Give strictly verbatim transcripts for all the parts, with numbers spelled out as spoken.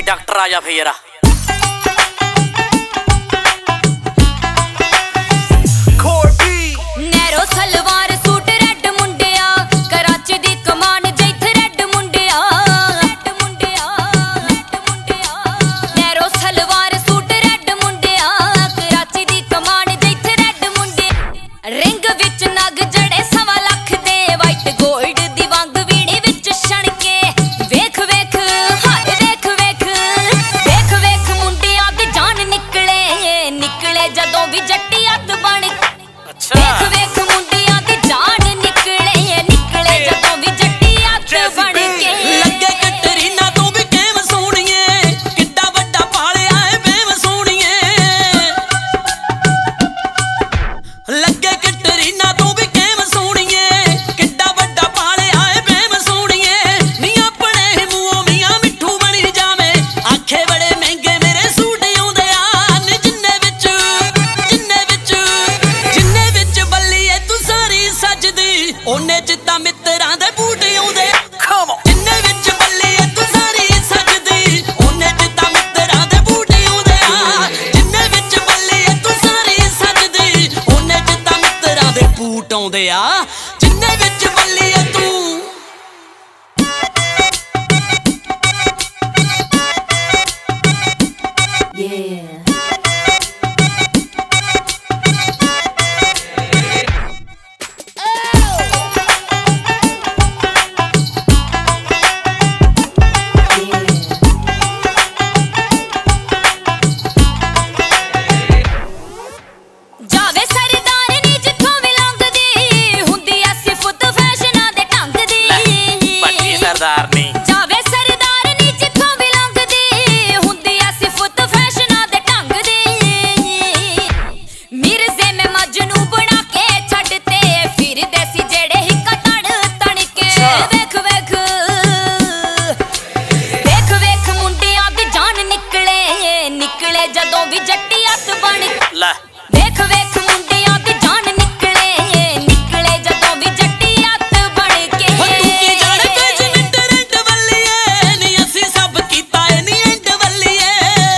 Doctor आ जा फिर नैरो सलवार सूट रेड मुंडिया कराची दी कमान जैथे रेड मुंडिया नैरो सलवार सूट रेड मुंडिया कराची दी कमान जैथे रेड मुंडिया रिंग विच नग जड़े सवा लख दे वाइट गोल्ड दी वांग वीणी विच छणके वेख वेख हाय वेख वेख वेख वेख मुंडिया दी जान निकले निकले जदों भी जट्टी अद बन वेख वेख मुंडिया दी जान निकले निकले जदों भी जट्टी अद बन के लगे कटरीना तू भी केम सोहणीए किड्डा वड्डा पालिया है बेम सोहणीए लगे कटरीना तू भी केम सोहणीए किड्डा वड्डा पालिया है बेम सोहणीए नी अपने मूंहों मियां मिठू बनी जावे आखे बड़े महंगे मेरे सूट आउंदे आ नी जिन्ने विच जिन्ने विच जिन्ने विच बल्लीए तू सारी सजदी ओने च तां मित्रां दे बूट आउंदे जिन्ने विच बल्लीए तू सारी सजदी ओने च तां मित्रां दे बूट आउंदे आ जिन्ने विच बल्लीए तू सारी सजदी ओने च तां मित्रां दे बूट आउंदे आ जिन्ने विच बल्लीए तू जावे सरदार नी जिथों भी लंघदी हुंदी ऐ सिफत फैशनां दे ढंग दी पट्टी सरदार नी जावे सरदार नी जिथों भी लंघदी हुंदी ऐ सिफत फैशनां दे ढंग दी मिर्जे में मजनू बना के छड्डते फिरदे सी जेड़े हिक्का तड़ तण के वेख वेख वेख वेख मुंडियां दी जान निकले निकले जदों भी जट्टी अत बन लै वेख वेख मुंडियां दी जान निकले निकले जदों भी जट्टी अत बन के तू की जाने फैशन ट्रेंड वल्लीए नी असी सब कीता ए नी एंड वल्लीए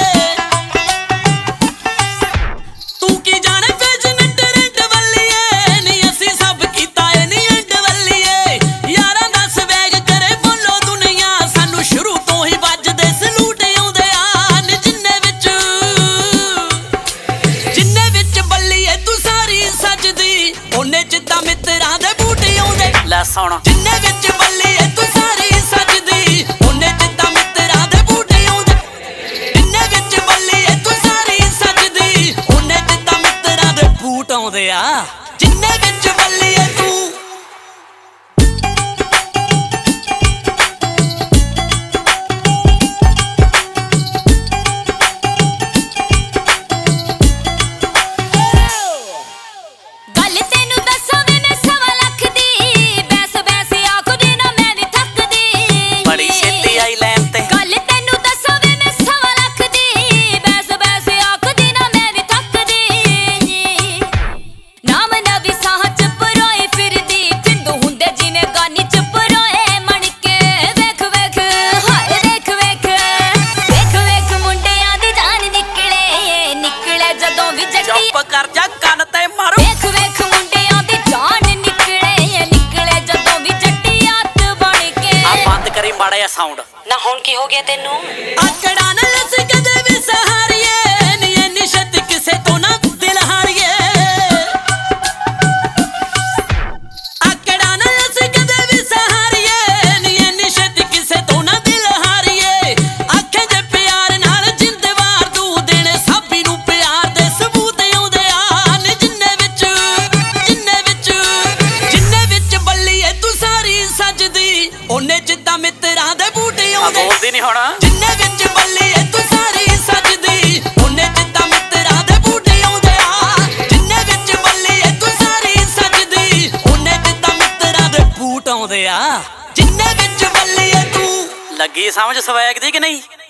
तू की जाने फैशन ट्रेंड वल्लीए नी असी सब कीता ए नी एंड वल्लीए यारां दा स्वैग करे बोलो दुनिया सानू शुरू तो ही वजदे सलूट आउंदे आ नी जिन्ने विच जिन्ने विच बल्लीए तू सारी सजदी ओने च तां मित्रां दे बूट आउंदे लै सुन जिन्ने विच बल्लीए तू सारी सजदी ओने च तां मित्रां दे बूट आउंदे जिन्ने विच बल्लीए तू सारी सजदी ओने च तां मित्रां दे बूट आउंदे आ जिन्ने विच बल्लीए तू गल तेनू दस्सां वे मैं सवा लख दी बैस बैस आखदी ना मैं भी थकदी बड़ी छेती आई लैन ते गल तेनू दस्सां वे मैं सवा लख दी बैस बैस आखदी ना मैं भी थकदी नाम नबी साह च परोए फिरदी फिंदू हुंदे जिवें गानी च परोए मन के वेख वेख हाय वेख वेख वेख वेख मुंडियां दी जान निकले निकले जदों भी जट्टी चुप कर जा कन ते मारो वेख वेख मुंडियां दी जान निकले निकले जदों भी जट्टी अत बन के आ बंद करी माड़ा जिहा साउंड ना हुण की हो गया तेनू आकड़ा न लस कदे भी सहारिए नी इन्नी छत किसे तो ना दिल हारिए आकड़ा न लस कदे भी सहारिए नी इन्नी छत किसे तो ना दिल हारिए आखे जे प्यार नाल जिंद वार दू देने साबी नू प्यार दे सबूत आउंदे आ नी जिन्ने विच जिन्ने विच जिन्ने विच बल्लीए तू सारी सजदी ओने च तां मित्रां दे बूट आ आउंदे बोलदी नहीं होना जिन्ने विच बल्लीए तू सारी सजदी ओने च तां मित्रां दे बूट आउंदे आ जिन्ने विच बल्लीए तू सारी सजदी ओने च तां मित्रां दे बूट आउंदे आ जिन्ने विच बल्लीए तू लगी समझ स्वैग दी कि नहीं।